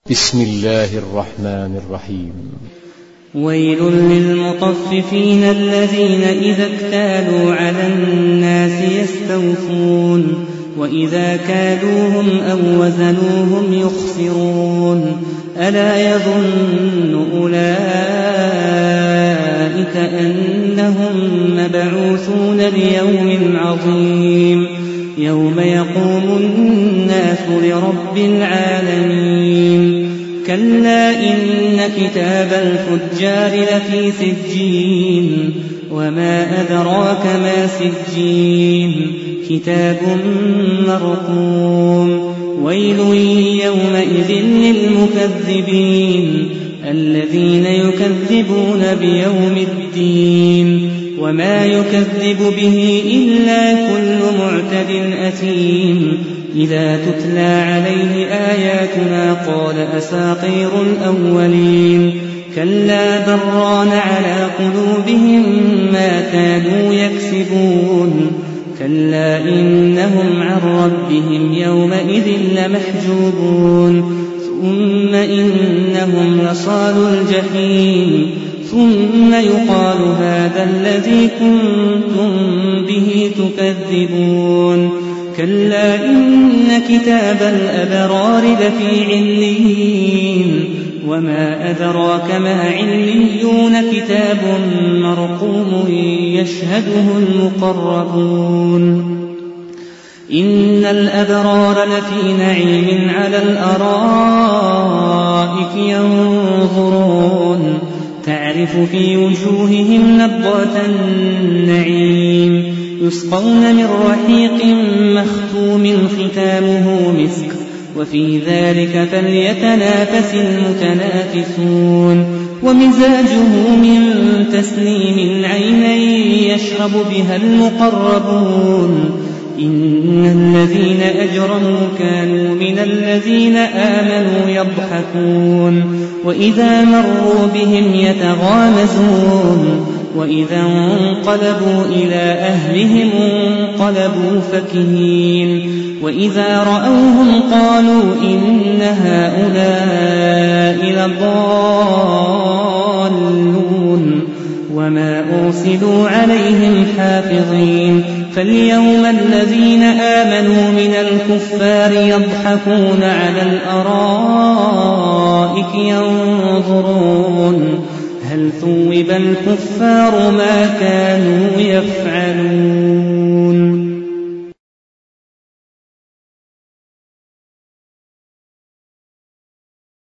بسم الله الرحمن الرحيم. ويل للمطففين الذين إذا اكتالوا على الناس يستوفون وإذا كالوهم أو وزنوهم يخسرون ألا يظن أولئك أنهم مبعوثون ليوم عظيم يوم يقوم الناس لرب العالمين كلا إن كتاب الفجار لفي سجين وما أدراك ما سجين كتاب مرقوم ويل يومئذ للمكذبين الذين يكذبون بيوم الدين وما يكذب به إلا كل معتد أثيم إذا تتلى عليه آياتنا قال أساطير الأولين كلا بران على قلوبهم ما كانوا يكسبون كلا إنهم عن ربهم يومئذ لمحجوبون ثم إنهم لصالوا الجحيم ثم يقال هذا الذي كنتم به تكذبون كلا إن كتاب الأبرار لفي عليين وما أدراك ما عليون كتاب مرقوم يشهده المقربون إن الأبرار لفي نعيم على الأرائك ينظرون تعرف في وجوههم نضرة النعيم يسقون من رحيق مختوم ختامه مسك وفي ذلك فليتنافس المتنافسون ومزاجه من تسنيم عينا يشرب بها المقربون إن الذين أجرموا كانوا من الذين آمنوا يضحكون وإذا مروا بهم يتغامزون وإذا انقلبوا إلى أهلهم انقلبوا فكهين وإذا رأوهم قالوا إن هؤلاء لضالون وما أرسلوا عليهم حافظين فاليوم الذين آمنوا من الكفار يضحكون على الأرائك ينظرون هل ثوب الكفار ما كانوا يفعلون